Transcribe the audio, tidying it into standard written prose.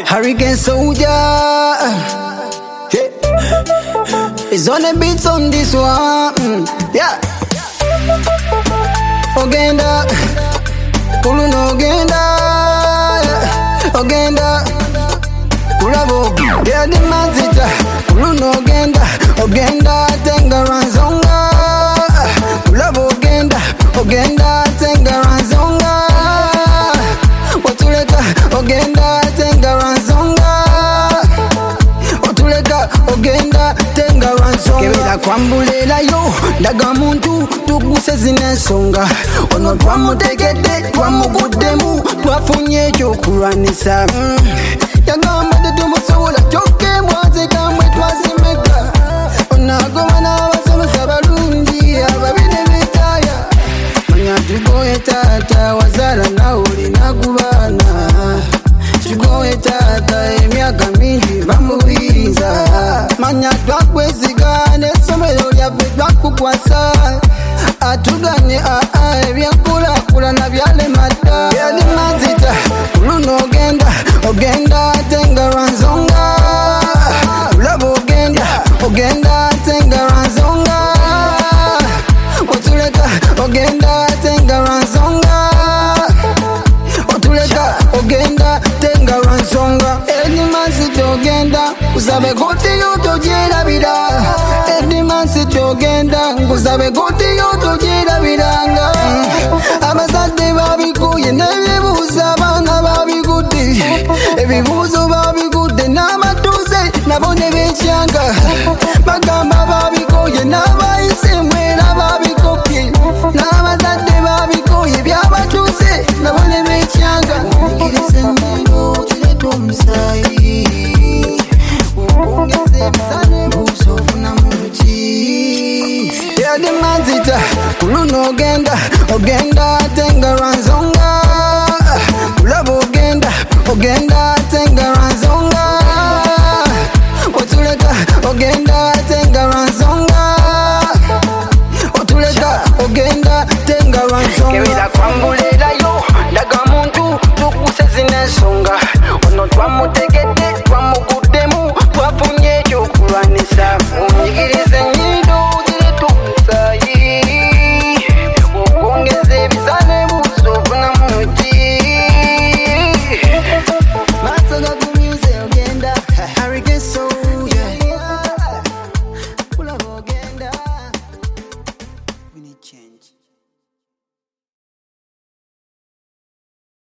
Hurricane soldier, yeah. It's on the beats on this one, yeah. Ogenda, Kulu no Ogenda, Ogenda, Kulabo, yeah the manzita, Kulu no Ogenda, Ogenda, Tenga Ranzonga, Kulabo Ogenda, Ogenda, Tenga Ranzonga, Watuleka, Ogenda, Tenga Ranzonga, Watuleka, Ogenda, Tenga Ranzonga. Kebera kwambulela yo, ndaga muntu tuguse zinensonga. Ono twamutegedde, twamuguddemu, twafunye ekyokulwanisa. Yagamba tetumusobola kyokka mwaze kamwe twasimeka. Onagoma n'abasomesa balungi, ababine betaaya. Manya tugoye taata, wazaala nawe olina kubaana. Tugoye taata, emyaka mingi bamubiriza. Manya twakwesiga n'essomero lyaffe twakukwasa. Atuganye ebyenkulaakulana byalema dda. Yali mazita, luno ogenda, Ogenda, Tenga Ranzonga. Laba Ogenda, Ogenda, Tenga Ranzonga. Otuleka, Ogenda, Tenga Ranzonga. Otuleka, Ogenda, Tenga Ranzonga. Edi mazita Ogenda, usabe koti yoto jerabira. Edi mazita Ogenda, usabe koti yoto jerabiranga. Abazadde babikuye n'ebibuuzo abaana babigudde. Ebibuuzo babigudde n'amatuuze nabo ne beekyanga. Bagamba babikoye n'abayise mwera babikopye. N'abazadde babikoye byabatuuze nabo ne beekyanga. Nyigiriza ennyo kireeta omusaayi. Wongeze ebisale buuso ofunamu ki. Yali mazita, luno Ogenda, Ogenda, Tenga Ranzonga.